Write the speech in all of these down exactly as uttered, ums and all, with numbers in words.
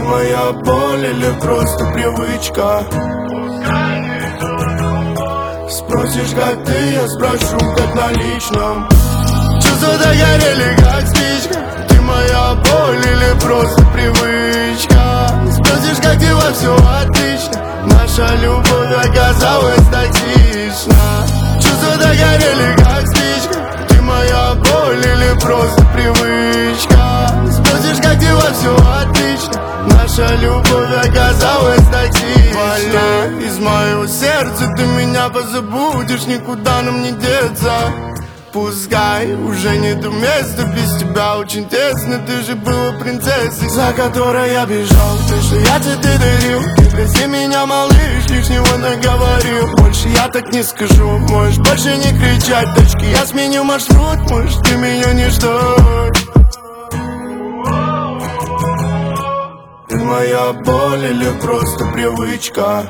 моя боль или просто привычка? Спросишь, как ты, я спрошу, как на личном. Чувства догорели, как спичка. Ты моя боль или просто привычка? Спросишь, как дела, все отлично. Наша любовь оказалась токсична. Чувства догорели, как спичка. Ты моя боль или просто привычка? Спросишь, как дела, все отлично. Наша любовь оказалась токсична. Больна из моего сердца, ты меня позабудешь, никуда нам не деться. Пускай уже нету места, без тебя очень тесно. Ты же была принцессой, за которой я бежал. Ты, что я тебе дарил, ты прости меня, малыш, лишнего наговорил. Больше я так не скажу, можешь больше не кричать. Точки, я сменю маршрут, может ты меня не ждешь. Ты моя боль или просто привычка?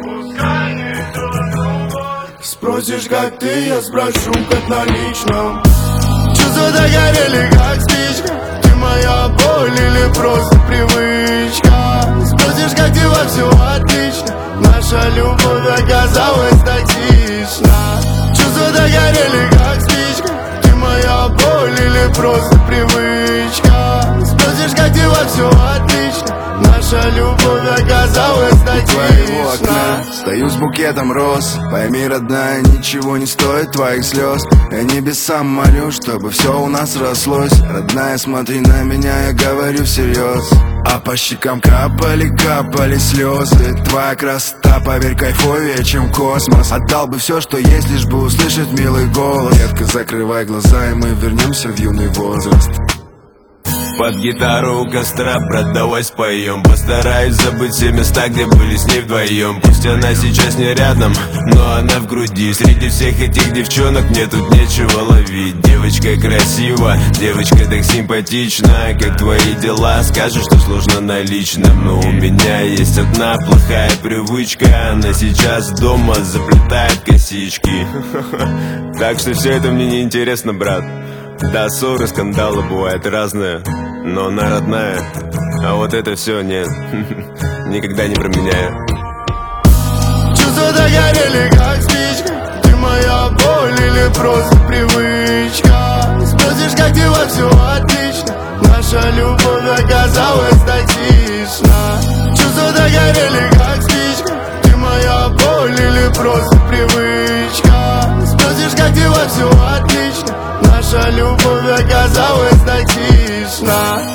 Спросишь, как ты, я спрошу, как на личном. Чувства догорели, как спичка. Ты моя боль или просто привычка? Спросишь, как дела, все отлично. Наша любовь оказалась токсична. Чувства догорели, как спичка. Ты моя боль или просто привычка? Спросишь, как дела, все отлично. Наша любовь оказалась токсична. Стою с букетом роз. Пойми, родная, ничего не стоит твоих слез. Я небесам молю, чтобы все у нас рослось. Родная, смотри на меня, я говорю всерьез. А по щекам капали, капали слезы. Твоя красота, поверь, кайфовее, чем космос. Отдал бы все, что есть, лишь бы услышать милый голос. Детка, закрывай глаза, и мы вернемся в юный возраст. Под гитару у костра, брат, давай споем. Постараюсь забыть все места, где были с ней вдвоем. Пусть она сейчас не рядом, но она в груди. Среди всех этих девчонок мне тут нечего ловить. Девочка красива, девочка так симпатична. Как твои дела? Скажешь, что сложно на личном. Но у меня есть одна плохая привычка. Она сейчас дома заплетает косички. Так что все это мне не интересно, брат. Да, ссоры, скандалы бывают разные, но она родная. А вот это все нет, никогда не променяю. Чувства догорели, как спичка. Ты моя боль или просто привычка? Спросишь, как дела, все отлично. Наша любовь оказалась токсична. Чувства догорели, как спичка. Ты моя боль или просто привычка? Спросишь, как дела, все отлично. Наша любовь оказалась токсична.